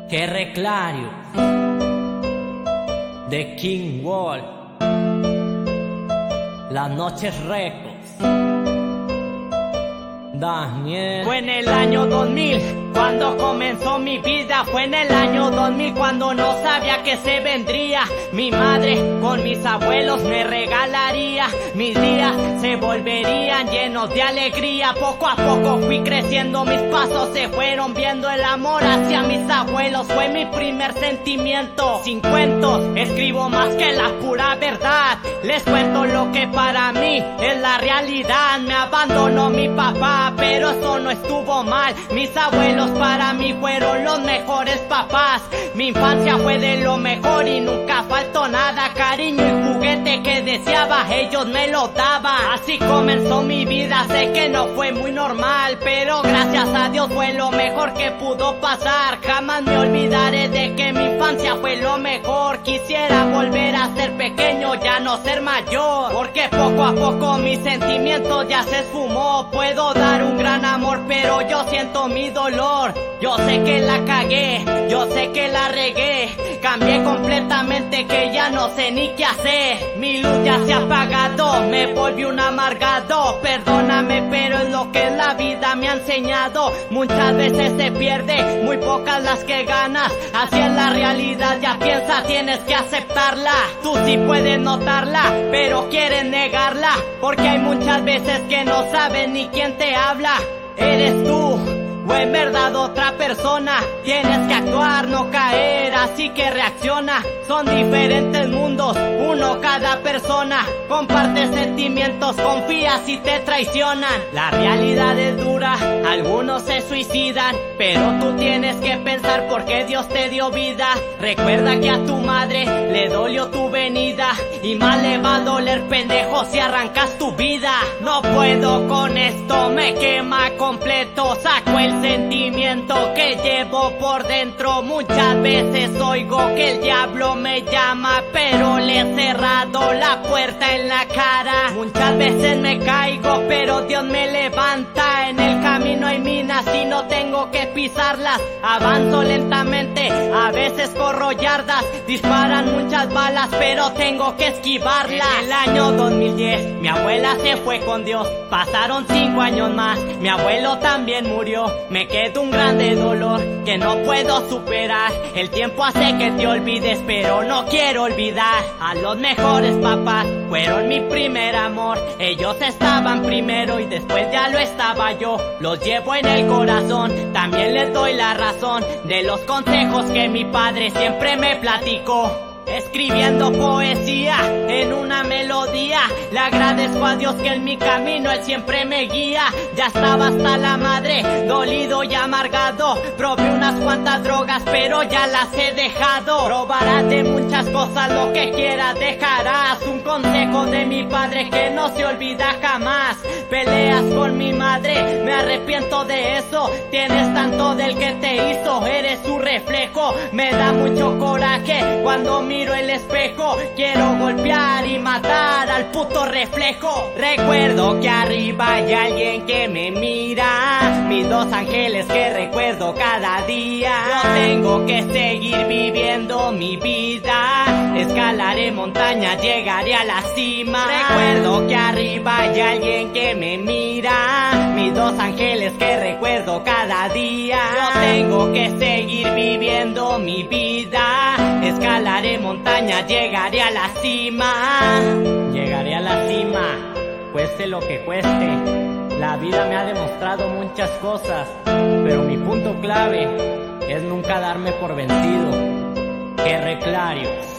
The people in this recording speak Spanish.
Que reclario de King Wall, Las Noches Records, Daniel. Fue en el año 2000 cuando comenzó mi vida. Fue en el año 2000 cuando no sabía que se vendría. Mi madre con mis abuelos me regalaría. Mis días se volverían llenos de alegría. Poco a poco fui creciendo, mis pasos se fueron viendo. El amor hacia mis abuelos fue mi primer sentimiento. Sin cuentos, escribo más que la pura verdad. Les cuento lo que para mí es la realidad. Me abandonó mi papá, pero eso no estuvo mal. Mis abuelos para mí fueron los mejores papás. Mi infancia fue de lo mejor y nunca faltó nada. Cariño y juguete que deseaba, ellos me lo daban. Así comenzó mi vida, sé que no fue muy normal, pero gracias a Dios fue lo mejor que pudo pasar. Jamás me olvidaré de que mi infancia fue lo mejor. Quisiera volver a ser pequeño, ya no ser mayor, porque poco a poco mi sentimiento ya se esfumó. Puedo dar un gran amor, pero yo siento mi dolor. Yo sé que la cagué, yo sé que la regué. Cambié completamente, que ya no sé ni qué hacer. Mi luz ya se ha apagado, me volví un amargado. Perdóname, pero es lo que la vida me ha enseñado. Muchas veces se pierde, muy pocas las que ganas. Así es la realidad, ya piensa, tienes que aceptarla. Tú sí puedes notarla, pero quieres negarla, porque hay muchas veces que no sabes ni quién te habla. ¿Eres tú o en verdad otra persona? Tienes que actuar, no caer, así que reacciona. Son diferentes mundos, uno cada persona. Comparte sentimientos, confía si te traicionan. La realidad es dura, algunos se suicidan, pero tú tienes que pensar por qué Dios te dio vida. Recuerda que a tu madre le dolió tu venida, y más le va a doler, pendejo, si arrancas tu vida. No puedo con esto, me quema completo. Saco el sentimiento que llevo por dentro. Muchas veces oigo que el diablo me llama, pero le he cerrado la puerta en la cara. Muchas veces me caigo, pero Dios me levanta. En el camino hay minas y no tengo que pisarlas. Avanzo lentamente, a veces corro yardas. Disparan muchas balas, pero tengo que esquivarlas. En el año 2010 mi abuela se fue con Dios. Pasaron 5 años más, mi abuelo también murió. Me queda un grande dolor que no puedo superar. El tiempo hace que te olvides, pero no quiero olvidar a los mejores papás. Fueron mi primer amor, ellos estaban primero y después ya lo estaba yo. Los llevo en el corazón, también les doy la razón de los consejos que mi padre siempre me platicó. Escribiendo poesía en una melodía, le agradezco a Dios que en mi camino Él siempre me guía. Ya estaba hasta la madre, dolido y amargado. Probé unas cuantas drogas, pero ya las he dejado. Probarás de muchas cosas, lo que quieras dejarás. Un consejo de mi padre que no se olvida jamás. Peleas con mi madre, me arrepiento de eso. Tienes tanto del que te hizo, eres su reflejo. Me da mucho coraje cuando miro el espejo. Quiero golpear y matar al puto reflejo. Recuerdo que arriba hay alguien que me mira, mis 2 ángeles que recuerdo cada día. Yo tengo que seguir viviendo mi vida. Escalaré montañas, llegaré a la cima. Recuerdo que arriba hay alguien que me mira, mis 2 ángeles que recuerdo cada día. Yo tengo que seguir viviendo mi vida. Escalaré montañas, llegaré a la cima. Llegaré a la cima, cueste lo que cueste. La vida me ha demostrado muchas cosas, pero mi punto clave es nunca darme por vencido. Que reclario.